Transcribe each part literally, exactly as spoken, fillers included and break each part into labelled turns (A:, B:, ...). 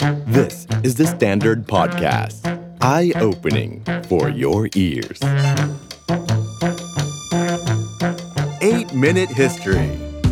A: This is the Standard Podcast. Eye-opening for your ears. eight minute History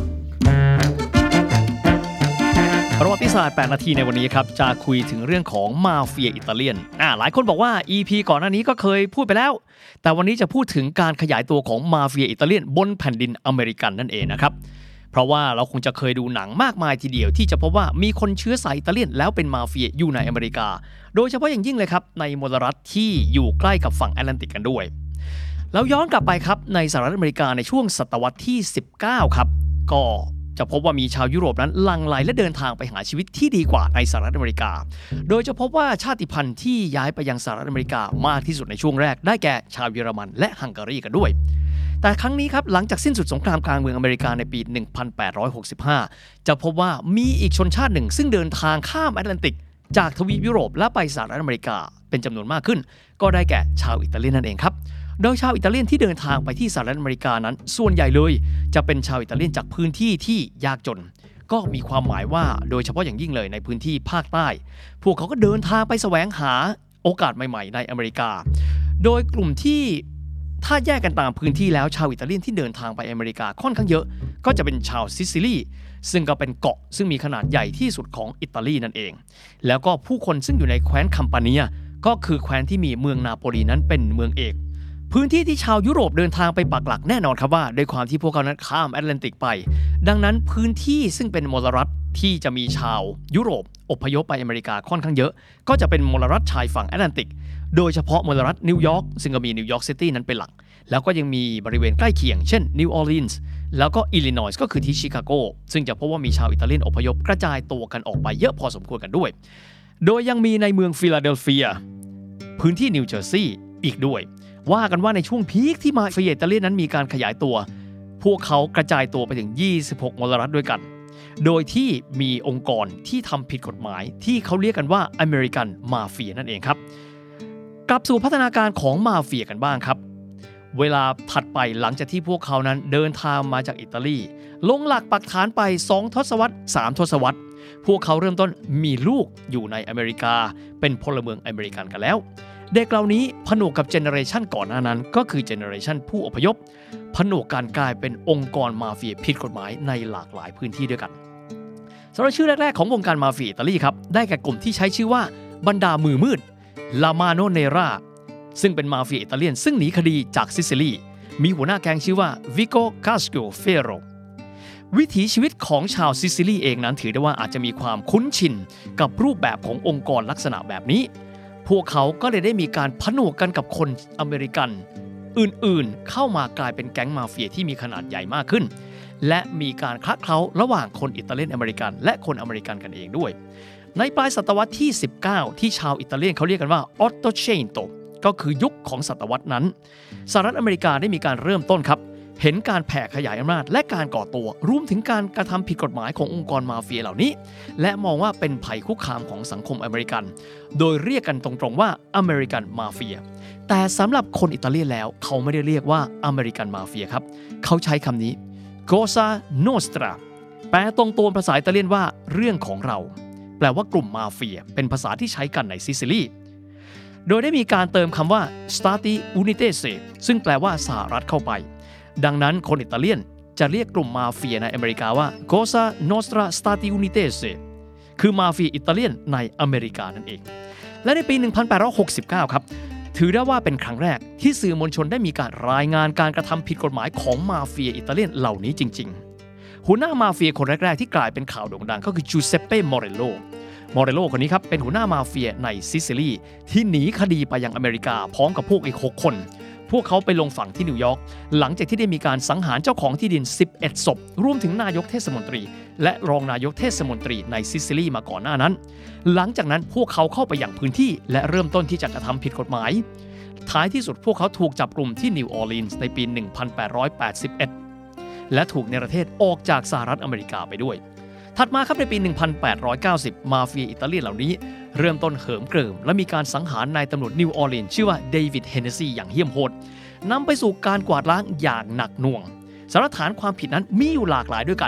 B: ประวัติศาสตร์แปดนาทีในวันนี้ครับจะคุยถึงเรื่องของมาเฟียอิตาเลียนอ่าหลายคนบอกว่า อี พี ก่อนหน้านี้ก็เคยพูดไปแล้วแต่วันนี้จะพูดถึงการขยายตัวของมาเฟียอิตาเลียนบนแผ่นดินอเมริกันนั่นเองนะครับเพราะว่าเราคงจะเคยดูหนังมากมายทีเดียวที่จะพบว่ามีคนเชื้อสายอิตาเลียนแล้วเป็นมาเฟียอยู่ในอเมริกาโดยเฉพาะอย่างยิ่งเลยครับในมลรัฐที่อยู่ใกล้กับฝั่งแอตแลนติกกันด้วยแล้วย้อนกลับไปครับในสหรัฐอเมริกาในช่วงศตวรรษที่สิบเก้าครับก็จะพบว่ามีชาวยุโรปนั้นหลั่งไหลและเดินทางไปหาชีวิตที่ดีกว่าในสหรัฐอเมริกาโดยจะพบว่าชาติพันธุ์ที่ย้ายไปยังสหรัฐอเมริกามากที่สุดในช่วงแรกได้แก่ชาวเยอรมันและฮังการีกันด้วยแต่ครั้งนี้ครับหลังจากสิ้นสุดสงครามกลางเมืองอเมริกาในปี หนึ่งพันแปดร้อยหกสิบห้า จะพบว่ามีอีกชนชาติหนึ่งซึ่งเดินทางข้ามแอตแลนติกจากทวีปยุโรปและไปสหรัฐอเมริกาเป็นจำนวนมากขึ้นก็ได้แก่ชาวอิตาเลียนนั่นเองครับโดยชาวอิตาเลียนที่เดินทางไปที่สหรัฐอเมริกานั้นส่วนใหญ่เลยจะเป็นชาวอิตาเลียนจากพื้นที่ที่ยากจนก็มีความหมายว่าโดยเฉพาะอย่างยิ่งเลยในพื้นที่ภาคใต้พวกเขาก็เดินทางไปแสวงหาโอกาสใหม่ๆในอเมริกาโดยกลุ่มที่ถ้าแยกกันตามพื้นที่แล้วชาวอิตาเลียนที่เดินทางไปอเมริกาค่อนข้างเยอะก็จะเป็นชาวซิซิลีซึ่งก็เป็นเกาะซึ่งมีขนาดใหญ่ที่สุดของอิตาลีนั่นเองแล้วก็ผู้คนซึ่งอยู่ในแคว้นคัมปาเนียก็คือแคว้นที่มีเมืองนาโปลีนั้นเป็นเมืองเอกพื้นที่ที่ชาวยุโรปเดินทางไปปักหลักแน่นอนครับว่าด้วยความที่พวกเขานั้นข้ามแอตแลนติกไปดังนั้นพื้นที่ซึ่งเป็นมลรัฐที่จะมีชาวยุโรปอพยพไปอเมริกาค่อนข้างเยอะก็จะเป็นมลรัฐชายฝั่งแอตแลนติกโดยเฉพาะมลรัฐนิวยอร์กซึ่งก็มีนิวยอร์กซิตี้นั้นเป็นหลักแล้วก็ยังมีบริเวณใกล้เคียงเช่นนิวออร์ลีนส์แล้วก็อิลลินอยส์ก็คือที่ชิคาโกซึ่งจะพบว่ามีชาวอิตาเลียนอพยพกระจายตัวกันออกไปเยอะพอสมควรกันด้วยโดยยังมีในเมืองฟิลาเดลเฟียพื้นที่นิวเจอร์ซีย์อีกด้วยว่ากันว่าในช่วงพีคที่มาเฟียอิตาเลียนนั้นมีการขยายตัวพวกเขากระจายตัวไปถึงยี่สิบหกมลรัฐด้วยกันโดยที่มีองค์กรที่ทำผิดกฎหมายที่เขาเรียกกันว่าอเมริกันมาเฟียนั่นเองครับกลับสู่พัฒนาการของมาเฟียกันบ้างครับเวลาถัดไปหลังจากที่พวกเขานั้นเดินทางมาจากอิตาลีลงหลักปักฐานไปสองทศวรรษสามทศวรรษพวกเขาเริ่มต้นมีลูกอยู่ในอเมริกาเป็นพลเมืองอเมริกันกันแล้วเด็กเหล่านี้ผนวกกับเจเนอเรชันก่อนหน้านั้นก็คือเจเนอเรชันผู้อพยพผนวกการกลายเป็นองค์กรมาเฟียผิดกฎหมายในหลากหลายพื้นที่ด้วยกันสำหรับชื่อแรกๆของวงการมาเฟียอิตาลีครับได้แก่กลุ่มที่ใช้ชื่อว่าบรรดามือมืดลามาโนเนราซึ่งเป็นมาเฟียอิตาเลียนซึ่งหนีคดีจากซิซิลีมีหัวหน้าแก๊งชื่อว่าวิโกคาสโกเฟโรวิถีชีวิตของชาวซิซิลีเองนั้นถือได้ว่าอาจจะมีความคุ้นชินกับรูปแบบขององค์กรลักษณะแบบนี้พวกเขาก็เลยได้มีการผนวกกันกับคนอเมริกันอื่นๆเข้ามากลายเป็นแก๊งมาเฟียที่มีขนาดใหญ่มากขึ้นและมีการคละเคล้าระหว่างคนอิตาเลียนอเมริกันและคนอเมริกันกันเองด้วยในปลายศตวรรษที่สิบเก้าที่ชาวอิตาเลียนเขาเรียกกันว่าออตโตเชนโตก็คือยุคของศตวรรษนั้นสหรัฐอเมริกาได้มีการเริ่มต้นครับเห็นการแผ่ขยายอำนาจและการก่อตัวรวมถึงการกระทำผิดกฎหมายขององค์กรมาเฟียเหล่านี้และมองว่าเป็นภัยคุกคามของสังคมอเมริกันโดยเรียกกันตรงๆว่าอเมริกันมาเฟียแต่สำหรับคนอิตาเลียนแล้วเขาไม่ได้เรียกว่าอเมริกันมาเฟียครับเขาใช้คำนี้ Cosa Nostra แปลตรงตัวภาษาอิตาเลียนว่าเรื่องของเราแปลว่ากลุ่มมาเฟียเป็นภาษาที่ใช้กันในซิซิลีโดยได้มีการเติมคำว่า Stati Unitese ซึ่งแปลว่าสหรัฐเข้าไปดังนั้นคนอิตาเลียนจะเรียกกลุ่มมาเฟียในอเมริกาว่า Cosa Nostra Stati Unitese คือมาเฟียอิตาเลียนในอเมริกานั่นเองและในปี หนึ่งพันแปดร้อยหกสิบเก้า ครับถือได้ว่าเป็นครั้งแรกที่สื่อมวลชนได้มีการรายงานการกระทำผิดกฎหมายของมาเฟียอิตาเลียนเหล่านี้จริงๆหัวหน้ามาเฟียคนแรกๆที่กลายเป็นข่าวโด่งดังก็คือจูเซปเป้ มอเรโลมอเรโลคนนี้ครับเป็นหัวหน้ามาเฟียในซิซิลีที่หนีคดีไปยังอเมริกาพร้อมกับพวกอีกหกคนพวกเขาไปลงฝั่งที่นิวยอร์กหลังจากที่ได้มีการสังหารเจ้าของที่ดินสิบเอ็ดศพรวมถึงนายกเทศมนตรีและรองนายกเทศมนตรีในซิซิลีมาก่อนหน้านั้นหลังจากนั้นพวกเขาเข้าไปยังพื้นที่และเริ่มต้นที่จะกระทำผิดกฎหมายท้ายที่สุดพวกเขาถูกจับกลุ่มที่นิวออร์ลีนส์ในปี หนึ่งพันแปดร้อยแปดสิบเอ็ด และถูกเนรเทศออกจากสหรัฐอเมริกาไปด้วยถัดมาครับในปี หนึ่งพันแปดร้อยเก้าสิบ มาเฟียอิตาเลียนเหล่านี้เริ่มต้นเหิมเกริมและมีการสังหารนายตำรวจนิวออร์ลีนส์ชื่อว่าเดวิด เฮนเนสซีอย่างเหี้ยมโหดนำไปสู่การกวาดล้างอย่างหนักหน่วงสารฐานความผิดนั้นมีอยู่หลากหลายด้วยกัน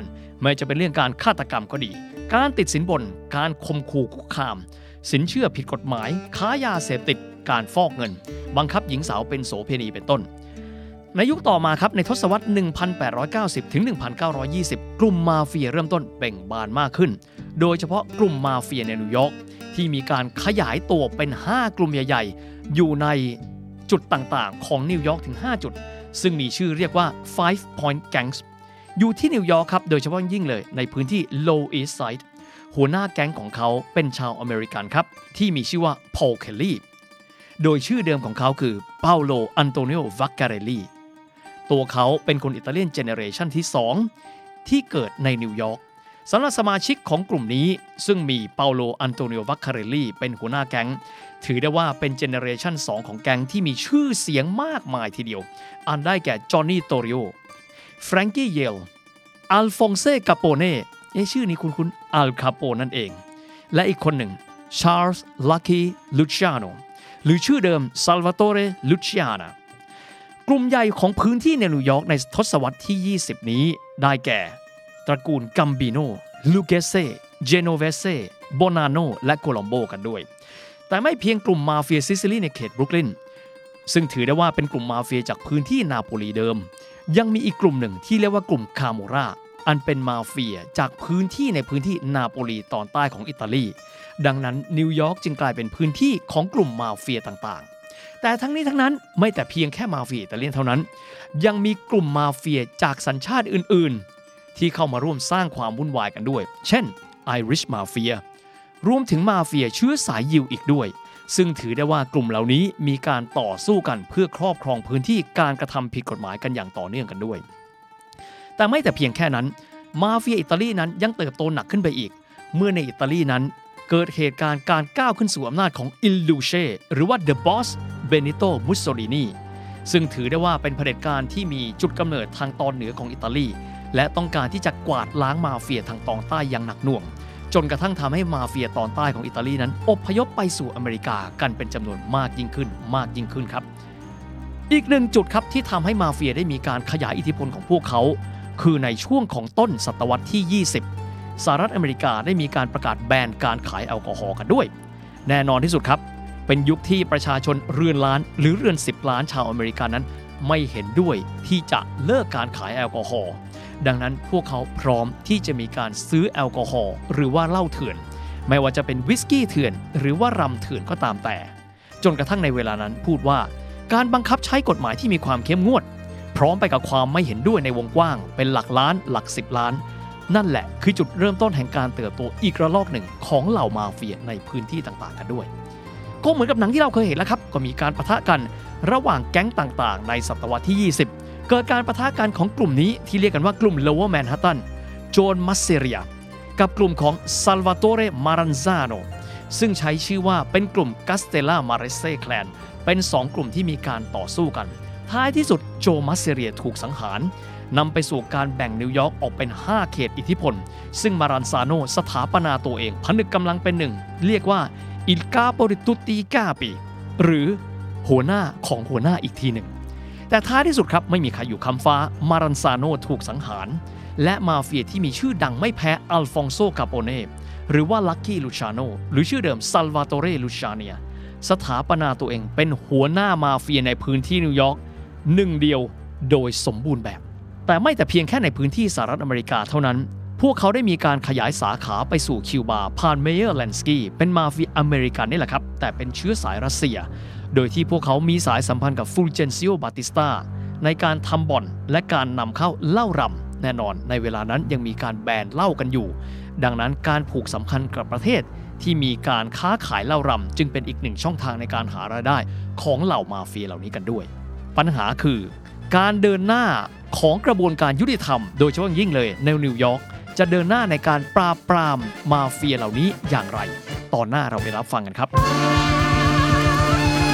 B: ไม่จะเป็นเรื่องการฆาตกรรมก็ดีการติดสินบนการข่มขู่คุกคามสินเชื่อผิดกฎหมายค้ายาเสพติดการฟอกเงินบังคับหญิงสาวเป็นโสเภณีเป็นต้นในยุคต่อมาครับในทศวรรษ หนึ่งพันแปดร้อยเก้าสิบ ถึง หนึ่งพันเก้าร้อยยี่สิบ กลุ่มมาเฟียเริ่มต้นเบ่งบานมากขึ้นโดยเฉพาะกลุ่มมาเฟียในนิวยอร์กที่มีการขยายตัวเป็นห้ากลุ่มใหญ่ๆอยู่ในจุดต่างๆของนิวยอร์กถึงห้าจุดซึ่งมีชื่อเรียกว่า Five Point Gangs อยู่ที่นิวยอร์กครับโดยเฉพาะยิ่งเลยในพื้นที่ Low East Side หัวหน้าแก๊งของเขาเป็นชาวอเมริกันครับที่มีชื่อว่าพอล เคลลี่โดยชื่อเดิมของเขาคือเปาโล อันโตนิโอ วัคคาเรลลีตัวเขาเป็นคนอิตาเลียนเจเนเรชันที่สองที่เกิดในนิวยอร์กสำหรับสมาชิกของกลุ่มนี้ซึ่งมีเปาโล อันโตนิโอ วัคคาเรลลีเป็นหัวหน้าแก๊งถือได้ว่าเป็นเจเนเรชันสองของแก๊งที่มีชื่อเสียงมากมายทีเดียวอันได้แก่จอห์นนี่ โตริโอ แฟรงกี้ เยล อัลฟองเซ่ กาโปเน่เอ๊ะชื่อนี้คุ้นๆอัลคาโปนั่นเองและอีกคนหนึ่งชาร์ลส์ ลัคกี้ ลูชิอาโนหรือชื่อเดิมซัลวาโตเร ลูชิอาน่ากลุ่มใหญ่ของพื้นที่ในนิวยอร์กในทศวรรษที่ยี่สิบนี้ได้แก่ตระกูลกัมบิโน ลูเกเซ่ เจโนเวเซ่ โบนาโนและโคลัมโบกันด้วยแต่ไม่เพียงกลุ่มมาเฟียซิซิลีในเขตบรุกลินซึ่งถือได้ว่าเป็นกลุ่มมาเฟียจากพื้นที่นาโปลีเดิมยังมีอีกกลุ่มหนึ่งที่เรียกว่ากลุ่มคาโมราอันเป็นมาเฟียจากพื้นที่ในพื้นที่นาโปลีตอนใต้ของอิตาลีดังนั้นนิวยอร์กจึงกลายเป็นพื้นที่ของกลุ่มมาเฟียต่างๆแต่ทั้งนี้ทั้งนั้นไม่แต่เพียงแค่มาเฟียอิตาเลียนเท่านั้นยังมีกลุ่มมาเฟียจากสัญชาติอื่นๆที่เข้ามาร่วมสร้างความวุ่นวายกันด้วยเช่นไอริชมาเฟียรวมถึงมาเฟียเชื้อสายยิวอีกด้วยซึ่งถือได้ว่ากลุ่มเหล่านี้มีการต่อสู้กันเพื่อครอบครองพื้นที่การกระทำผิดกฎหมายกันอย่างต่อเนื่องกันด้วยแต่ไม่แต่เพียงแค่นั้นมาเฟียอิตาลีนั้นยังเติบโตหนักขึ้นไปอีกเมื่อในอิตาลีนั้นเกิดเหตุการณ์การก้าวขึ้นสู่อำนาจของอิลลูเช่หรือว่า The Boss เบนิโต มุสโซลินีซึ่งถือได้ว่าเป็นเผด็จการที่มีจุดกำเนิดทางตอนเหนือของอิตาลีและต้องการที่จะกวาดล้างมาเฟียทางตอนใต้อย่างหนักหน่วงจนกระทั่งทำให้มาเฟียตอนใต้ของอิตาลีนั้นอพยพไปสู่อเมริกากันเป็นจำนวนมากยิ่งขึ้นมากยิ่งขึ้นครับอีกหนึ่งจุดครับที่ทำให้มาเฟียได้มีการขยายอิทธิพลของพวกเขาคือในช่วงของต้นศตวรรษที่ยี่สิบสหรัฐอเมริกาได้มีการประกาศแบนการขายแอลกอฮอล์กันด้วยแน่นอนที่สุดครับเป็นยุคที่ประชาชนเรือนล้านหรือเรือนสิบล้านชาวอเมริกันนั้นไม่เห็นด้วยที่จะเลิกการขายแอลกอฮอล์ดังนั้นพวกเขาพร้อมที่จะมีการซื้อแอลกอฮอล์หรือว่าเหล้าเถื่อนไม่ว่าจะเป็นวิสกี้เถื่อนหรือว่ารำเถื่อนก็ตามแต่จนกระทั่งในเวลานั้นพูดว่าการบังคับใช้กฎหมายที่มีความเข้มงวดพร้อมไปกับความไม่เห็นด้วยในวงกว้างเป็นหลักล้านหลักสิบล้านนั่นแหละคือจุดเริ่มต้นแห่งการเติบโตอีกระลอกหนึ่งของเหล่ามาเฟียในพื้นที่ต่างๆกันด้วยก็เหมือนกับหนังที่เราเคยเห็นแล้วครับก็มีการปะทะกันระหว่างแก๊งต่างๆในศตวรรษที่ยี่สิบเกิดการปะทะกันของกลุ่มนี้ที่เรียกกันว่ากลุ่ม Lower Manhattan โจน มัสเซเรียกับกลุ่มของซัลวาโตเร มารันซาโนซึ่งใช้ชื่อว่าเป็นกลุ่มกัสเตล่า มาเรเซ่แคลนเป็นสองกลุ่มที่มีการต่อสู้กันท้ายที่สุดโจ มัสเซเรียถูกสังหารนำไปสู่การแบ่งนิวยอร์กออกเป็นห้าเขตอิทธิพลซึ่งมารันซาโนสถาปนาตัวเองผนึกกำลังเป็นหนึ่งเรียกว่าอิลกาโปริตุติกาปีหรือหัวหน้าของหัวหน้าอีกทีหนึ่งแต่ท้ายที่สุดครับไม่มีใครอยู่คำฟ้ามารันซาโนถูกสังหารและมาเฟียที่มีชื่อดังไม่แพ้อัลฟองโซ กาโปเน่หรือว่าลัคกี้ ลูชาโนหรือชื่อเดิมซัลวาโตเร ลูชาเนียสถาปนาตัวเองเป็นหัวหน้ามาเฟียในพื้นที่นิวยอร์กหนึ่งเดียวโดยสมบูรณ์แบบแต่ไม่แต่เพียงแค่ในพื้นที่สหรัฐอเมริกาเท่านั้นพวกเขาได้มีการขยายสาขาไปสู่คิวบาผ่านเมเยอร์ แลนสกี้เป็นมาเฟียอเมริกันนี่แหละครับแต่เป็นเชื้อสายรัสเซียโดยที่พวกเขามีสายสัมพันธ์กับฟูลเจนซิโอ บาติสตาในการทำบ่อนและการนำเข้าเหล้ารำแน่นอนในเวลานั้นยังมีการแบนเหล้ากันอยู่ดังนั้นการผูกสัมพันธ์กับประเทศที่มีการค้าขายเหล้ารำจึงเป็นอีกหนึ่งช่องทางในการหารายได้ของเหล่ามาเฟียเหล่านี้กันด้วยปัญหาคือการเดินหน้าของกระบวนการยุติธรรมโดยเฉพาะยิ่งเลยในนิวยอร์กจะเดินหน้าในการปราบปรามมาเฟียเหล่านี้อย่างไรตอนหน้าเราไปรับฟังกันครับ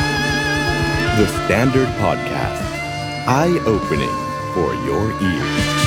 A: The Standard Podcast Eye Opening for your ears